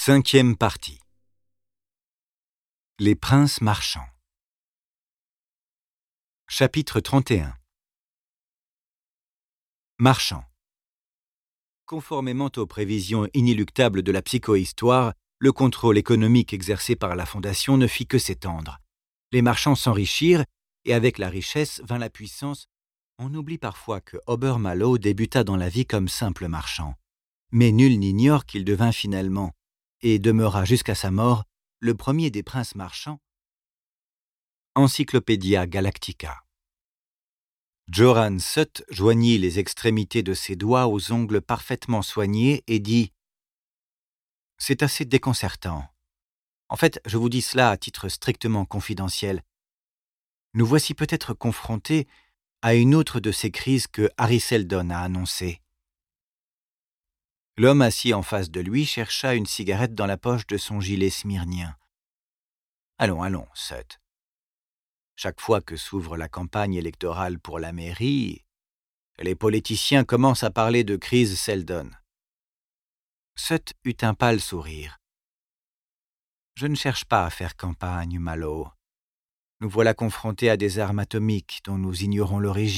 Cinquième partie. Les princes marchands. Chapitre 31. Marchands. Conformément aux prévisions inéluctables de la psychohistoire, le contrôle économique exercé par la Fondation ne fit que s'étendre. Les marchands s'enrichirent, et avec la richesse vint la puissance. On oublie parfois que Hober Mallow débuta dans la vie comme simple marchand. Mais nul n'ignore qu'il devint finalement, et demeura jusqu'à sa mort, le premier des princes marchands. Encyclopædia Galactica. Joran Sutt joignit les extrémités de ses doigts aux ongles parfaitement soignés et dit « C'est assez déconcertant. En fait, je vous dis cela à titre strictement confidentiel. Nous voici peut-être confrontés à une autre de ces crises que Hari Seldon a annoncées. » L'homme assis en face de lui chercha une cigarette dans la poche de son gilet smyrnien. « Allons, Sutt. Chaque fois que s'ouvre la campagne électorale pour la mairie, les politiciens commencent à parler de crise Seldon. » Sutt eut un pâle sourire. « Je ne cherche pas à faire campagne, Mallow. Nous voilà confrontés à des armes atomiques dont nous ignorons l'origine. »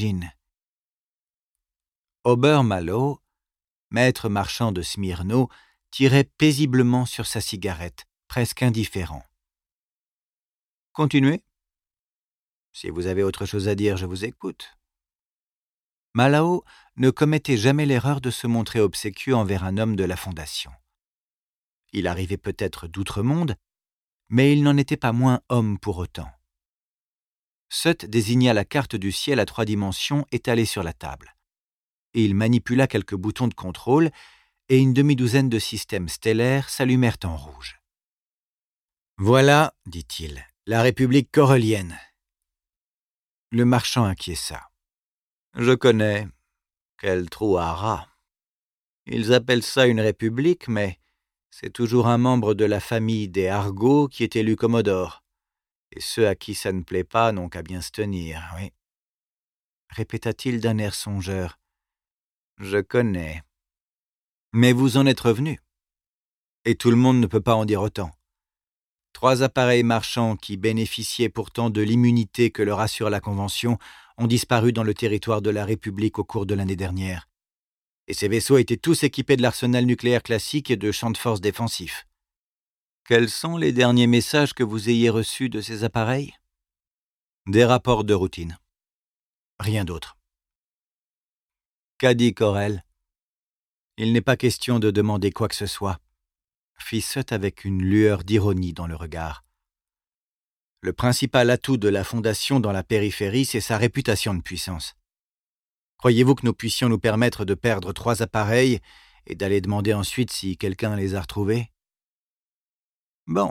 Hober Mallow, maître marchand de Smyrno, tirait paisiblement sur sa cigarette, presque indifférent. « Continuez. Si vous avez autre chose à dire, je vous écoute. » Mallow ne commettait jamais l'erreur de se montrer obséquieux envers un homme de la Fondation. Il arrivait peut-être d'outre-monde, mais il n'en était pas moins homme pour autant. Sutt désigna la carte du ciel à 3 dimensions étalée sur la table. Et il manipula quelques boutons de contrôle, et une demi-douzaine de systèmes stellaires s'allumèrent en rouge. « Voilà, dit-il, la République corellienne. » Le marchand acquiesça. « Je connais. Quel trou à rats. Ils appellent ça une république, mais c'est toujours un membre de la famille des Argo qui est élu commodore. Et ceux à qui ça ne plaît pas n'ont qu'à bien se tenir, oui. » Répéta-t-il d'un air songeur. « Je connais. Mais vous en êtes revenu. Et tout le monde ne peut pas en dire autant. 3 appareils marchands qui bénéficiaient pourtant de l'immunité que leur assure la Convention ont disparu dans le territoire de la République au cours de l'année dernière. Et ces vaisseaux étaient tous équipés de l'arsenal nucléaire classique et de champs de force défensifs. Quels sont les derniers messages que vous ayez reçus de ces appareils ? Des rapports de routine. Rien d'autre. Qu'a dit Corel ? Il n'est pas question de demander quoi que ce soit, fit Sutt avec une lueur d'ironie dans le regard. Le principal atout de la Fondation dans la périphérie, c'est sa réputation de puissance. Croyez-vous que nous puissions nous permettre de perdre 3 appareils et d'aller demander ensuite si quelqu'un les a retrouvés ? Bon.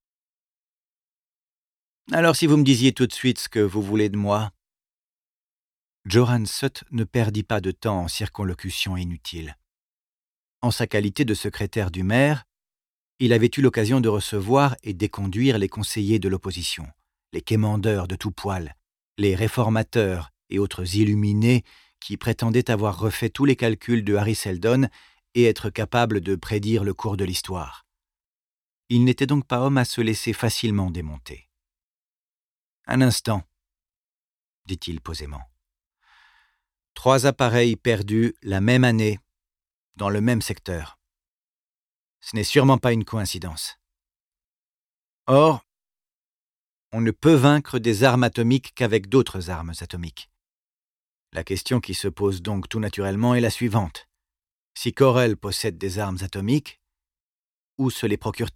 Alors si vous me disiez tout de suite ce que vous voulez de moi. Joran Sutt ne perdit pas de temps en circonlocutions inutiles. En sa qualité de secrétaire du maire, il avait eu l'occasion de recevoir et d'éconduire les conseillers de l'opposition, les quémandeurs de tout poil, les réformateurs et autres illuminés qui prétendaient avoir refait tous les calculs de Hari Seldon et être capables de prédire le cours de l'histoire. Il n'était donc pas homme à se laisser facilement démonter. « Un instant, » dit-il posément. 3 appareils perdus la même année, dans le même secteur. Ce n'est sûrement pas une coïncidence. Or, on ne peut vaincre des armes atomiques qu'avec d'autres armes atomiques. La question qui se pose donc tout naturellement est la suivante. Si Corel possède des armes atomiques, où se les procure-t-elle ?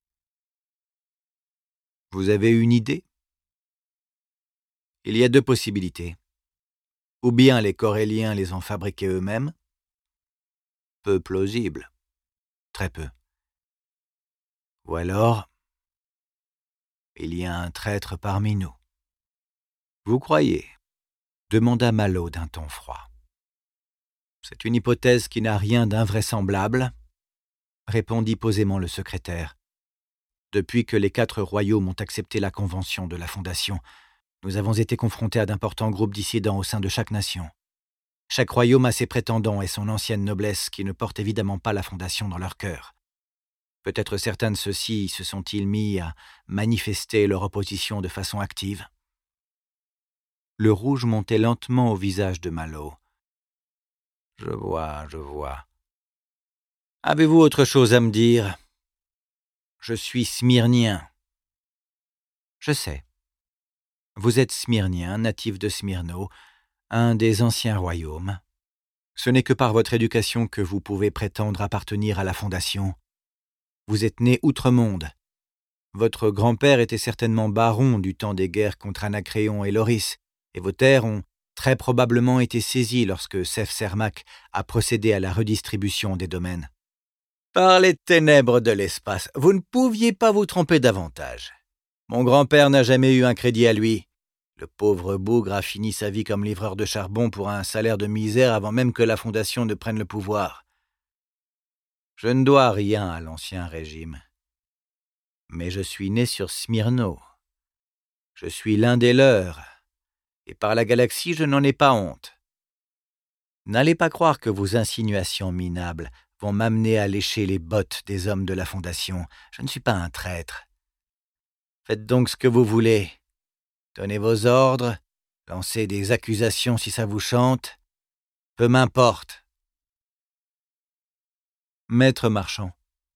Vous avez une idée ? Il y a 2 possibilités. Ou bien les Corelliens les ont fabriqués eux-mêmes. Peu plausible. Très peu. Ou alors, il y a un traître parmi nous. Vous croyez ? Demanda Mallow d'un ton froid. C'est une hypothèse qui n'a rien d'invraisemblable, répondit posément le secrétaire. Depuis que les 4 royaumes ont accepté la convention de la Fondation, nous avons été confrontés à d'importants groupes dissidents au sein de chaque nation. Chaque royaume a ses prétendants et son ancienne noblesse qui ne portent évidemment pas la Fondation dans leur cœur. Peut-être certains de ceux-ci se sont-ils mis à manifester leur opposition de façon active. Le rouge montait lentement au visage de Malo. « Je vois. Avez-vous autre chose à me dire ? Je suis smyrnien. » « Je sais. Vous êtes smyrnien, natif de Smyrno, un des anciens royaumes. Ce n'est que par votre éducation que vous pouvez prétendre appartenir à la Fondation. Vous êtes né outre-monde. Votre grand-père était certainement baron du temps des guerres contre Anacréon et Loris, et vos terres ont très probablement été saisies lorsque Sef-Sermak a procédé à la redistribution des domaines. Par les ténèbres de l'espace, vous ne pouviez pas vous tromper davantage. Mon grand-père n'a jamais eu un crédit à lui. Le pauvre bougre a fini sa vie comme livreur de charbon pour un salaire de misère avant même que la Fondation ne prenne le pouvoir. Je ne dois rien à l'ancien régime. Mais je suis né sur Smyrno. Je suis l'un des leurs, et par la galaxie je n'en ai pas honte. N'allez pas croire que vos insinuations minables vont m'amener à lécher les bottes des hommes de la Fondation. Je ne suis pas un traître. Faites donc ce que vous voulez. Donnez vos ordres, lancez des accusations si ça vous chante. Peu m'importe. Maître marchand,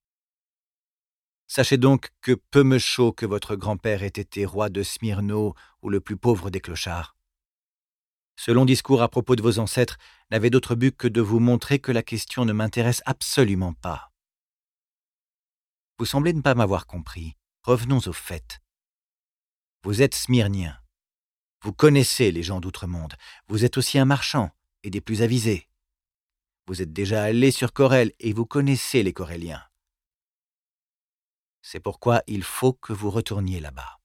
sachez donc que peu me chaud que votre grand-père ait été roi de Smyrno ou le plus pauvre des clochards. Ce long discours à propos de vos ancêtres n'avait d'autre but que de vous montrer que la question ne m'intéresse absolument pas. Vous semblez ne pas m'avoir compris. Revenons au fait. Vous êtes smyrnien. Vous connaissez les gens d'outre-monde. Vous êtes aussi un marchand, et des plus avisés. Vous êtes déjà allé sur Corel, et vous connaissez les Coréliens. C'est pourquoi il faut que vous retourniez là-bas.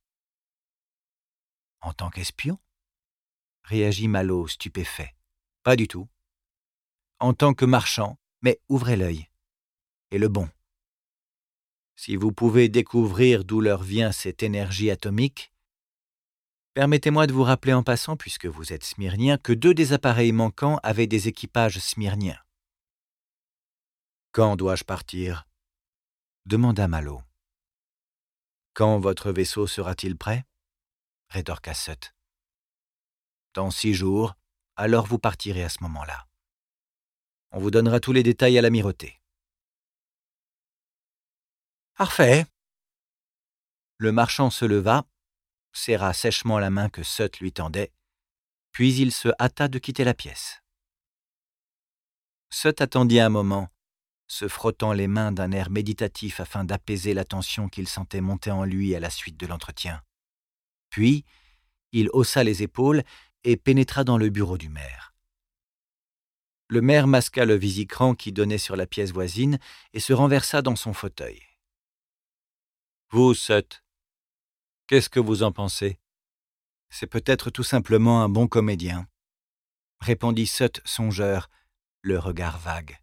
En tant qu'espion ? Réagit Malo, stupéfait. Pas du tout. En tant que marchand, mais ouvrez l'œil. Et le bon. Si vous pouvez découvrir d'où leur vient cette énergie atomique, permettez-moi de vous rappeler en passant, puisque vous êtes smyrnien, que 2 des appareils manquants avaient des équipages smyrniens. Quand dois-je partir ? Demanda Malo. Quand votre vaisseau sera-t-il prêt ? Rétorqua Sut. Dans 6 jours, alors vous partirez à ce moment-là. On vous donnera tous les détails à l'amirauté. Parfait. Le marchand se leva, serra sèchement la main que Sut lui tendait, puis il se hâta de quitter la pièce. Sut attendit un moment, se frottant les mains d'un air méditatif afin d'apaiser la tension qu'il sentait monter en lui à la suite de l'entretien. Puis, il haussa les épaules et pénétra dans le bureau du maire. Le maire masqua le visicran qui donnait sur la pièce voisine et se renversa dans son fauteuil. « Vous, Sut, qu'est-ce que vous en pensez ? C'est peut-être tout simplement un bon comédien, » répondit Sut songeur, le regard vague.